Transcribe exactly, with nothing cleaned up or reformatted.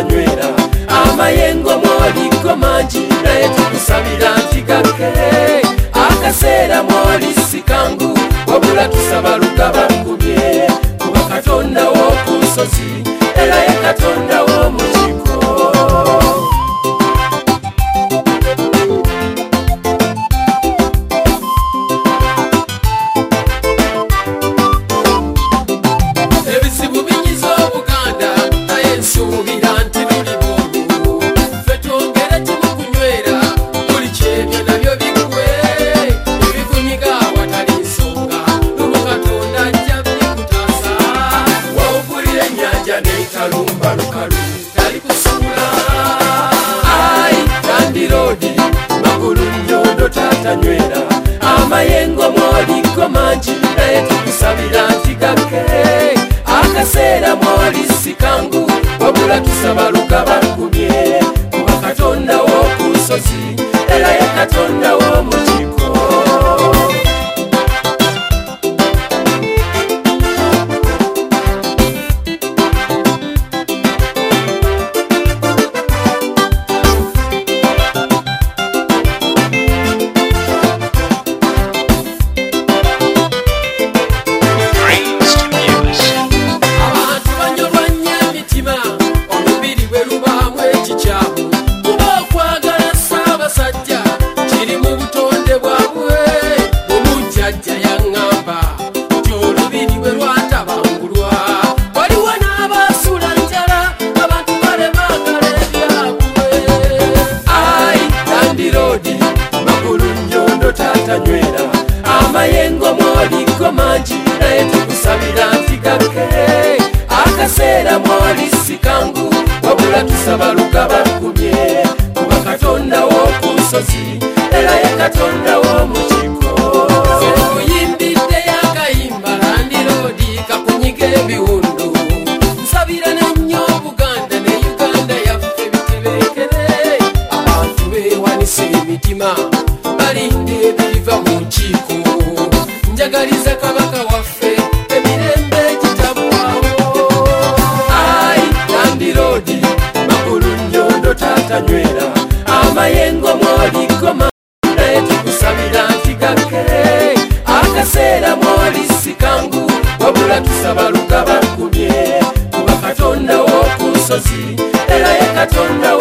tatanywera amayengo mwoliko mangi naye tukusabira nti gakke akaseera mwoli sikangu wabula tusaba lugaba nkubye kuba Katonda w'oku nsozi era ye Katonda w'omu kiko. Ebizibu binyiza Obuganda naye nsuubira nti luli bwolu ffe twongere tumukunywera buli kyebyo nabyo bigwe ebikunyiga awatali nsonga lumu Katonda ajja bikutaasa wawugulira ennyanja n'etalumba lukalu tali kusuula. Ai Dandi Road Magulu Njondo tatanywera amayengo mwoliko mangi naye tukusabira nti gakke akaseera mwoli sikangu wabula tusaba lugaba nkubye kuba Katonda w'oku nsozi era ye Katonda w'omu kiko. Abantu banyolwa nnyo emitima olubiri bwe lubaamu ekikyamu kuba okwagala Ssaabasajja kiri mu butonde bwabwe omujjajja yaŋŋamba nti olubiri bwe lwatabangulwa waliwo n'abaasula njala abantu balemaagala ebyabwe. Ai Dandi Road Magulu Njondo tatanywera amayengo mwoliko mangi naye tukusabira nti gakke akaseera mwoli sikangu wabula tusaba lugaba nkubye kuba Katonda w'oku nsozi era ye Katonda w'omu kiko. Sekuyimbidde yakayimba Dandi Road kakunyiga ebiwundu nsabira nnyo Buganda ne Uganda yaffe bitebeekere abantu beewanise emitima balinde ebiva mu nkiiko njagaliza Kabaka waffe emirembe gitabwawo. Ai Dandi Road Magulu Njondo tatanywera amayengo mwoliko mangi naye tukusabira nti gakke akaseera mwoli sikangu wabula tusaba lugaba nkubye kuba Katonda w'oku nsozi era ye Katonda